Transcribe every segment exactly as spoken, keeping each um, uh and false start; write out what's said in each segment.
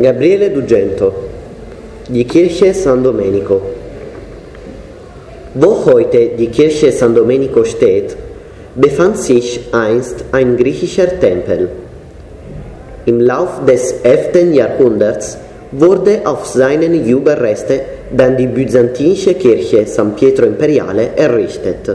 Gabriele Dugento, die Kirche San Domenico. Wo heute die Kirche San Domenico steht, befand sich einst ein griechischer Tempel. Im Lauf des elften Jahrhunderts wurde auf seinen Überreste dann die byzantinische Kirche San Pietro Imperiale errichtet.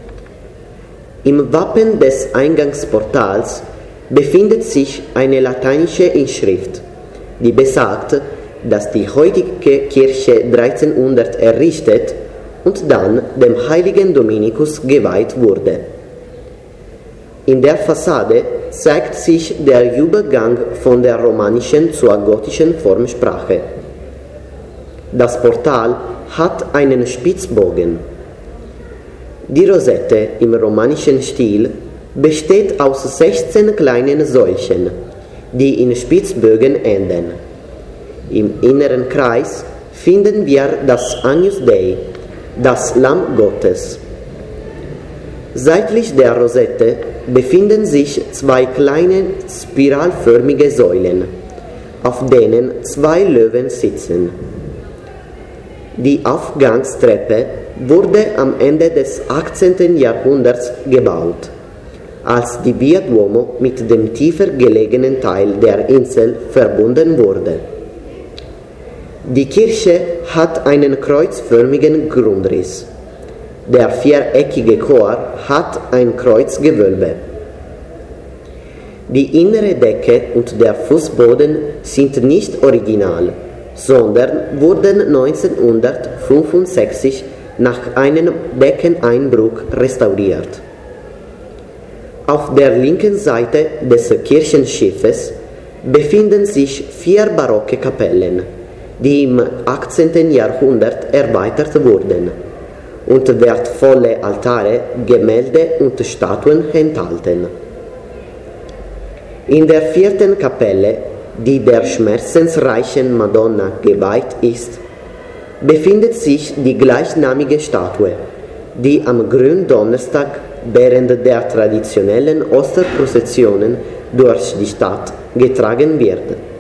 Im Wappen des Eingangsportals befindet sich eine lateinische Inschrift, die besagt, dass die heutige Kirche dreizehnhundert errichtet und dann dem heiligen Dominikus geweiht wurde. In der Fassade zeigt sich der Übergang von der romanischen zur gotischen Formsprache. Das Portal hat einen Spitzbogen. Die Rosette im romanischen Stil besteht aus sechzehn kleinen Säulchen, die in Spitzbögen enden. Im inneren Kreis finden wir das Agnus Dei, das Lamm Gottes. Seitlich der Rosette befinden sich zwei kleine spiralförmige Säulen, auf denen zwei Löwen sitzen. Die Aufgangstreppe wurde am Ende des achtzehnten Jahrhunderts gebaut, als die Via Duomo mit dem tiefer gelegenen Teil der Insel verbunden wurde. Die Kirche hat einen kreuzförmigen Grundriss. Der viereckige Chor hat ein Kreuzgewölbe. Die innere Decke und der Fußboden sind nicht original, sondern wurden neunzehnhundertfünfundsechzig nach einem Deckeneinbruch restauriert. Auf der linken Seite des Kirchenschiffes befinden sich vier barocke Kapellen, die im achtzehnten Jahrhundert erweitert wurden und wertvolle Altare, Gemälde und Statuen enthalten. In der vierten Kapelle, die der schmerzensreichen Madonna geweiht ist, befindet sich die gleichnamige Statue, die am Gründonnerstag während der traditionellen Osterprozessionen durch die Stadt getragen wird.